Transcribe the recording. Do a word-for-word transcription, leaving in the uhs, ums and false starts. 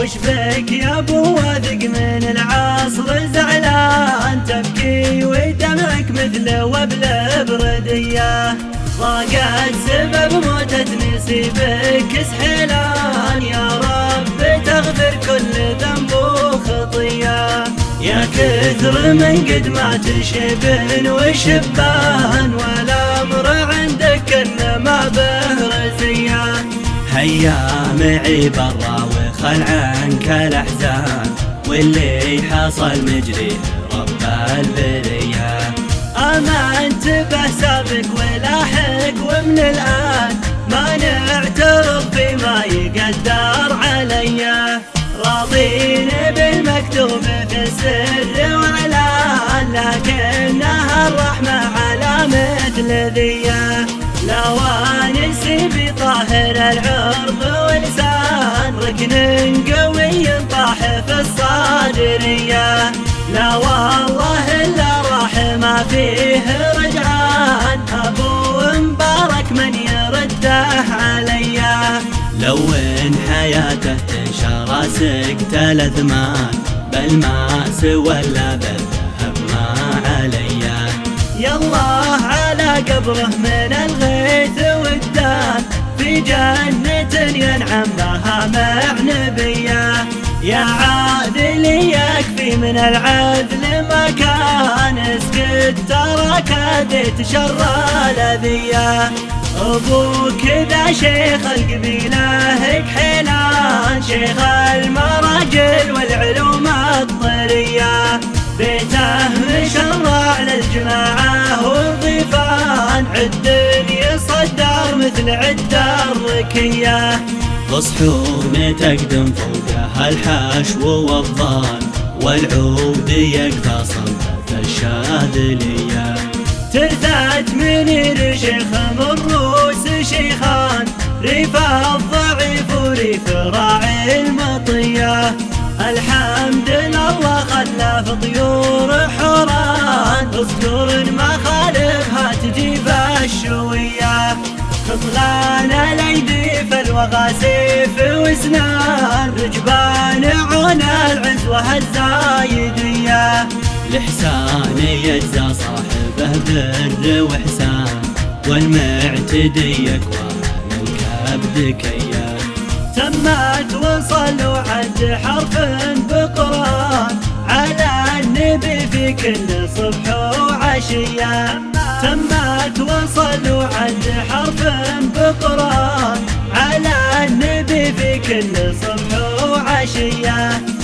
وش بك يا ابو واثق من العصر زعلان تبكي ودمعك مثل وبل بردية ضاقت سبب موتة نسيبك سحلان يا رب تغفر كل ذنب وخطية يا كثر من قد مات شبن وشبان والامر عندك انما به رزية هيا معي برا وخل عنك الاحزان واللي حصل مجريه رب البريه آمنت به سابق ولاحق ومن الآن ما نعترف بما يقدر عليا راضين بالمكتوب في السر وعلان لكنها الرحمة على مثل ذيه لا وانسي بطاهر العرض ولسان ركن قوي طاح في الصادرية لا والله الا راح ما فيه رجعان ابو مبارك من يرده عليا لو ان حياته تنشر سكت الاثمان بل ما سوى الا بالذهب ما عليا يالله على قبره من الغيث والدان في جنة ينعم بها مع نبيه يا عادل يكفي من العدل ما كان اسكت ترى كادت شر الاذيه ابوك ذا شيخ القبيله كحيلان شيخ المراجل والعلوم الطريه بيته مشرع للجماعه والضيفان عد يصدر مثل عد الركيه تصحون تقدم فوقها الحشو والضال والعود يقفى صمت الشاذليه ترثت منير شيخ من روس شيخان ريف الضعيف وريف راعي المطيه الحمد لله خلف طيور حوران اصدر ما خالفها تجيب الشويه خطلان الايدي فالوغاسيف وسنان رجبان عون العزوه الزايديه لحسان يجزى صاحبه بر وحسان والمعتدي اكوان الكبد كيان تمت وصلوا عد حرف بقران على النبي في كل صبح وعشيه تمت وصلوا عد حرف بقران على النبي في كل صبح وعشيه